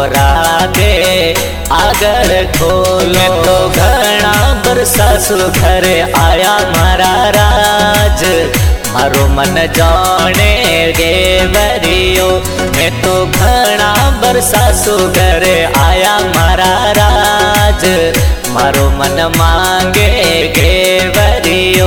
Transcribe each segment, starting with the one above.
गोरा दे आगर खोलो। तो घना बरसासु घरे आया मारा राज, मारो मन जाने गेवरियो। मैं तो घना बरसासु घरे आया मारा राज, मारो मन मांगे गेवरियो।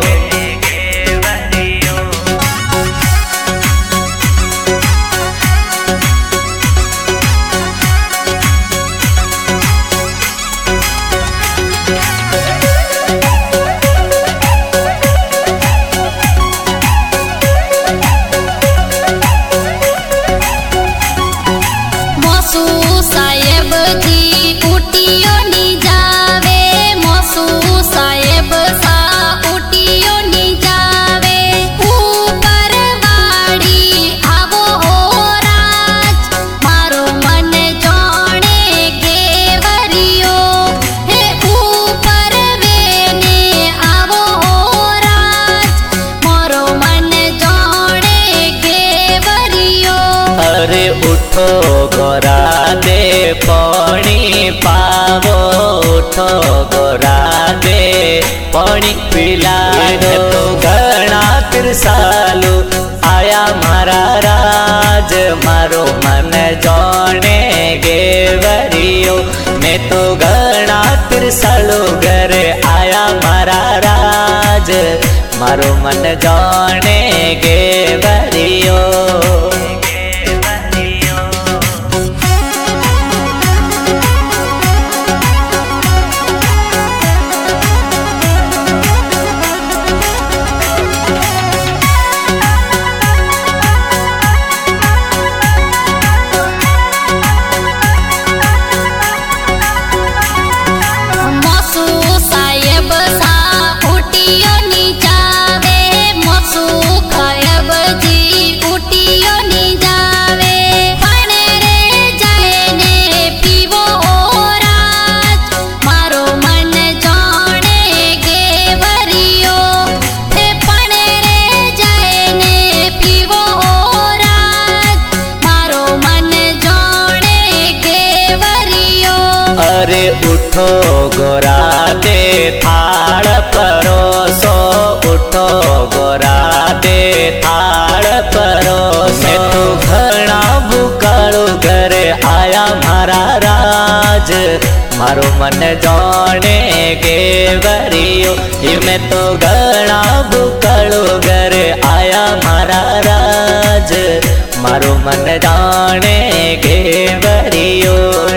उठो गोरा दे पानी पावो, उठो गोरा दे पानी पिलाओ। तो घना तिरसालू आया मारा राज, मारो मन जाने गेवरियो। मैं तो घना तिरसालू घरे आया मारा राज, मारो मन जाने गेवरियो। अरे उठो गोरा दे थाल परोसो, उठो गोरा दे थाल परोसो। मैं तो घना भूखाड़ो घरे आया मारा राज, मारो मन जाने गेवरियो। मैं तो घना भूखाड़ो घरे आया मारा राज, मारो मन जाने गेवरियो।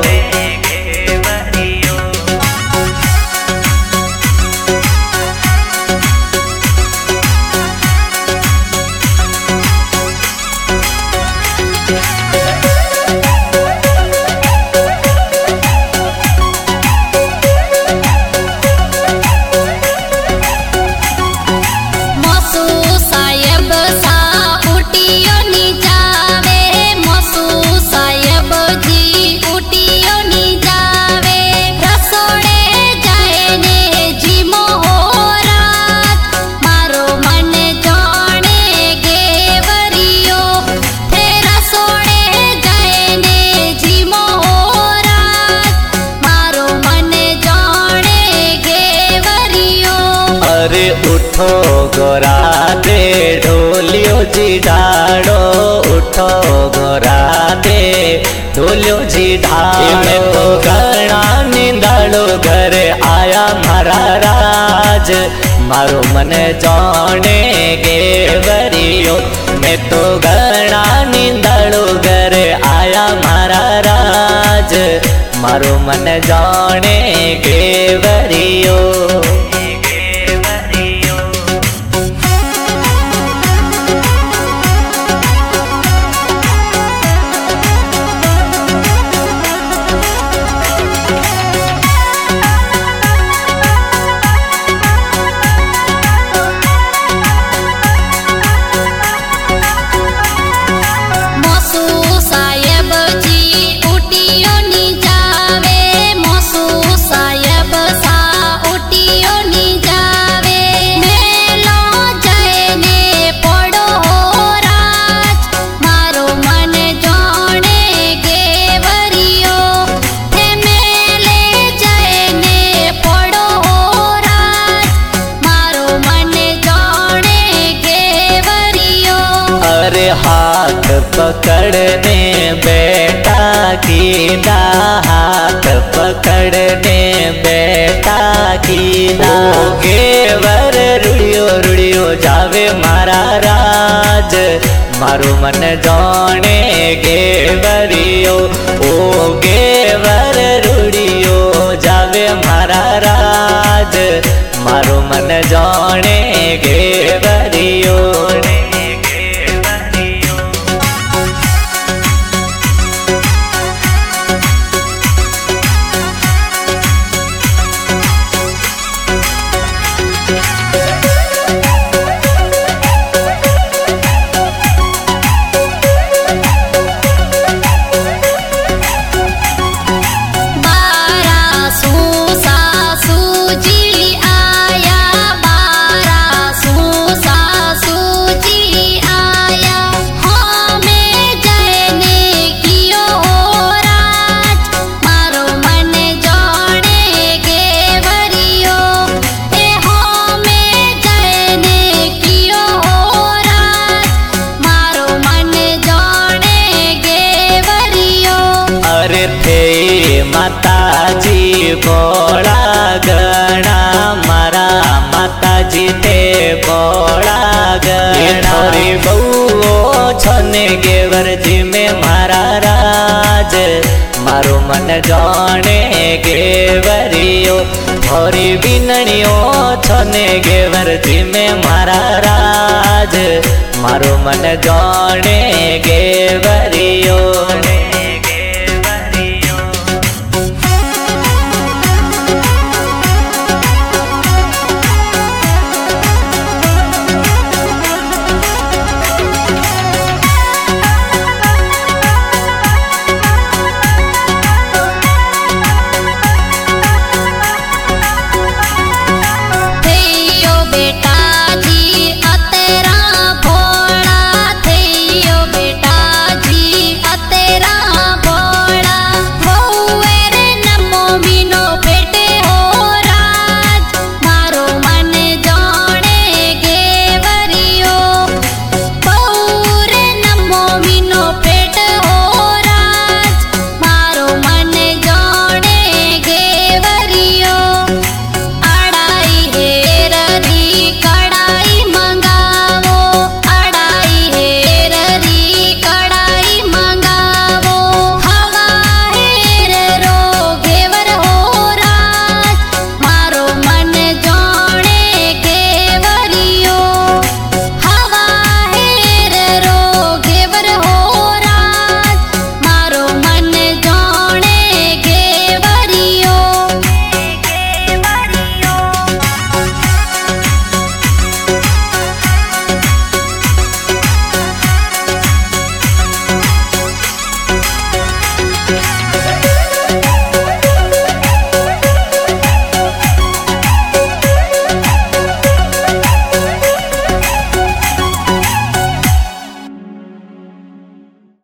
अरे उठो गोरा दे ढोलियो जी ढाड़ो, उठो गोरा दे ढोलियो जी ढाड़ो। मैं तो घना निंदाड़ो घरे आया मारा राज, मारो मन जाने गेवरियो। मैं तो घना निंदाड़ो घरे आया मारा राज, मारो मन जाने गेवरियो। उटियो नी जावे मोसू सायब सा उटियो नी पकड़ने बेटा कीना, हाथ पकड़ने बेटा कीना। गेवर रुड़ियो रुड़ियो जावे मारा राज, मारो मन जाने गेवरियो। ओ गेवर रुड़ियो जावे मारा राज, मारो मन जाने गेवरियो। माताजी बोला गणा, मारा माताजी ते बोला गणा। थोड़ी बहुओ छने गेवर जी में मारा राज, मारो मन जाने गेवरियो। थोड़ी बिनणियो छने गेवर जी में मारा राज, मारो मन जाने गेवरियो। बेटा